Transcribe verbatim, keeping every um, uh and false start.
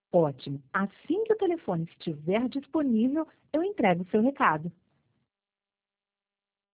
Ótimo. Assim que o telefone estiver disponível, eu entrego o seu recado.